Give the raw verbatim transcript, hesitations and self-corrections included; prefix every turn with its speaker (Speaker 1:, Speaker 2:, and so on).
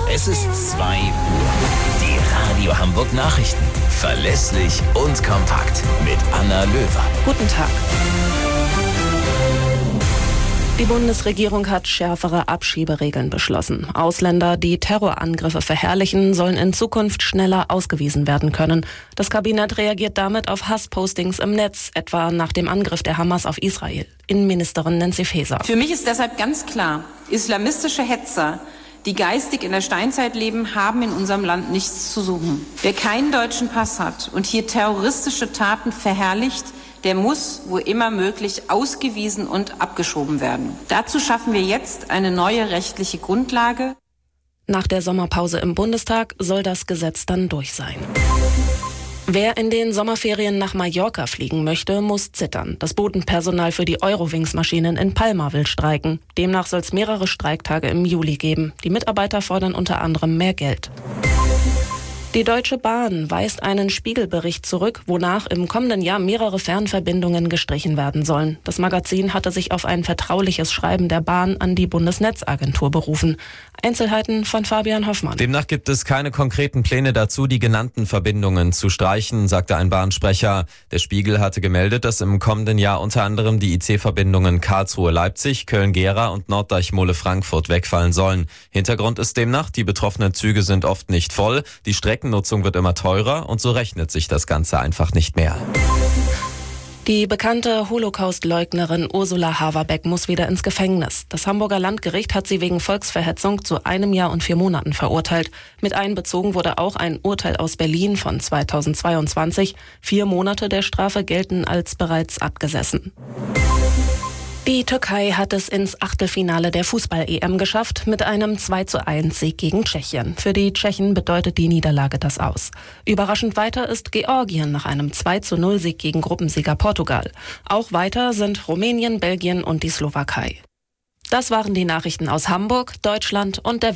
Speaker 1: Es ist zwei Uhr. Die Radio Hamburg Nachrichten. Verlässlich und kompakt mit Anna Löwer.
Speaker 2: Guten Tag. Die Bundesregierung hat schärfere Abschieberegeln beschlossen. Ausländer, die Terrorangriffe verherrlichen, sollen in Zukunft schneller ausgewiesen werden können. Das Kabinett reagiert damit auf Hasspostings im Netz, etwa nach dem Angriff der Hamas auf Israel. Innenministerin Nancy Faeser.
Speaker 3: Für mich ist deshalb ganz klar, islamistische Hetzer, die geistig in der Steinzeit leben, haben in unserem Land nichts zu suchen. Wer keinen deutschen Pass hat und hier terroristische Taten verherrlicht, der muss, wo immer möglich, ausgewiesen und abgeschoben werden. Dazu schaffen wir jetzt eine neue rechtliche Grundlage.
Speaker 2: Nach der Sommerpause im Bundestag soll das Gesetz dann durch sein. Wer in den Sommerferien nach Mallorca fliegen möchte, muss zittern. Das Bodenpersonal für die Eurowings-Maschinen in Palma will streiken. Demnach soll es mehrere Streiktage im Juli geben. Die Mitarbeiter fordern unter anderem mehr Geld. Die Deutsche Bahn weist einen Spiegelbericht zurück, wonach im kommenden Jahr mehrere Fernverbindungen gestrichen werden sollen. Das Magazin hatte sich auf ein vertrauliches Schreiben der Bahn an die Bundesnetzagentur berufen. Einzelheiten von Fabian Hoffmann.
Speaker 4: Demnach gibt es keine konkreten Pläne dazu, die genannten Verbindungen zu streichen, sagte ein Bahnsprecher. Der Spiegel hatte gemeldet, dass im kommenden Jahr unter anderem die I C-Verbindungen Karlsruhe-Leipzig, Köln-Gera und Norddeich-Mole-Frankfurt wegfallen sollen. Hintergrund ist demnach, die betroffenen Züge sind oft nicht voll, die Streckennutzung wird immer teurer und so rechnet sich das Ganze einfach nicht mehr.
Speaker 2: Die bekannte Holocaust-Leugnerin Ursula Haverbeck muss wieder ins Gefängnis. Das Hamburger Landgericht hat sie wegen Volksverhetzung zu einem Jahr und vier Monaten verurteilt. Mit einbezogen wurde auch ein Urteil aus Berlin von zweitausendzweiundzwanzig. Vier Monate der Strafe gelten als bereits abgesessen. Die Türkei hat es ins Achtelfinale der Fußball-E M geschafft mit einem zwei zu eins Sieg gegen Tschechien. Für die Tschechen bedeutet die Niederlage das Aus. Überraschend weiter ist Georgien nach einem zwei zu null Sieg gegen Gruppensieger Portugal. Auch weiter sind Rumänien, Belgien und die Slowakei. Das waren die Nachrichten aus Hamburg, Deutschland und der Welt.